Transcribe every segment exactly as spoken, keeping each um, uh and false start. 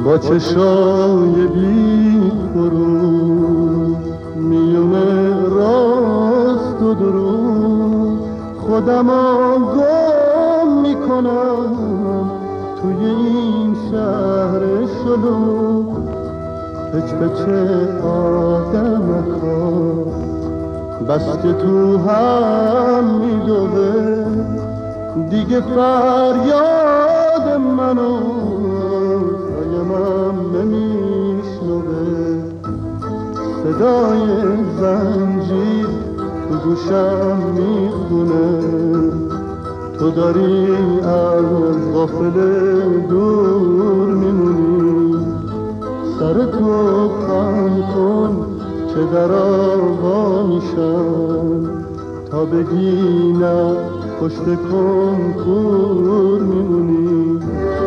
با چشای بی فرو میونه راست و درو خودمو گم میکنم توی این شهر شلوغ. پچ پچ آدمکا بس که تو هم میدوه دیگه فریاد منو سایمم نمیشنوه. صدای زنجیر تو گوشم میخونه تو داری از غافل دور میمونی. سر تو خم کن که در آقا میشم تا بگی نه پشت کنکور میمونی.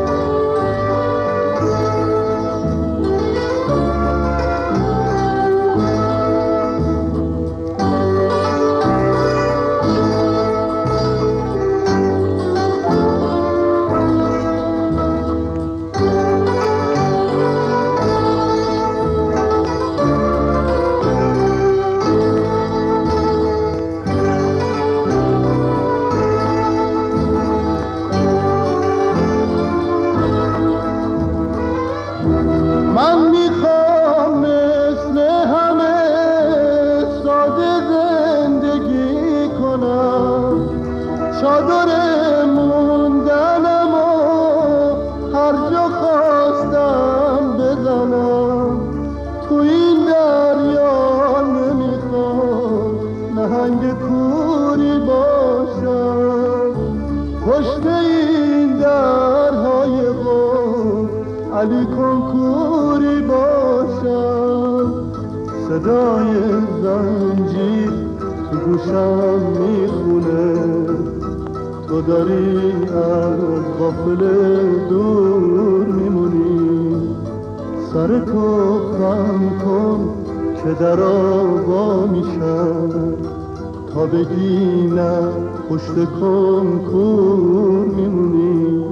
علی کنکوری باشم. صدای زنجیر تو گوشم میخونه تو داری از غافل دور میمونی. سر تو خم کن که در آقا میشم تا بگی نه پشت کنکور میمونی.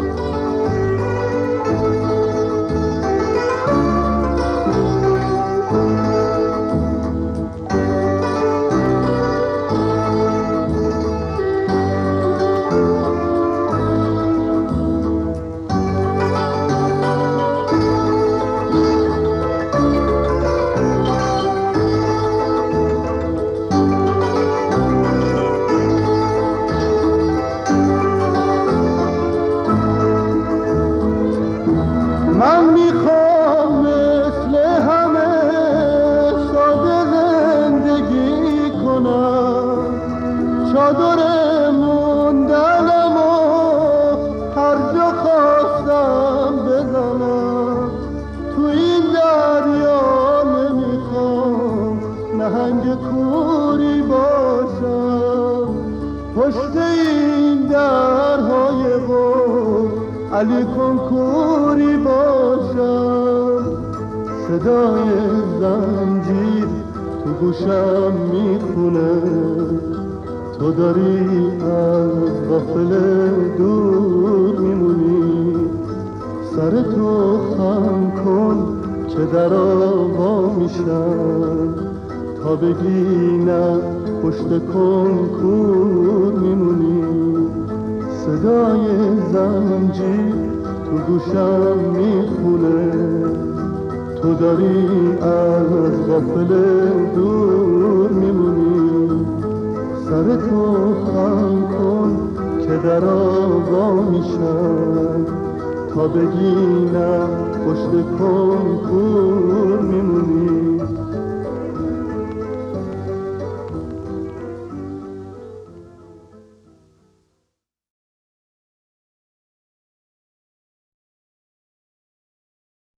علی کنکوری باشم. صدای زنجیر تو گوشم میخونه تو داری از غافل دور میمونی. سر تو خم کن که در آقا میشم تا بگی نه پشت کنکور میمونی. صدای زنجیر تو گوشم میخونه تو داری از غافل دور میمونی. سر تو خم کن که در آقا میشم تا بگی نه پشت کنکور میمونی.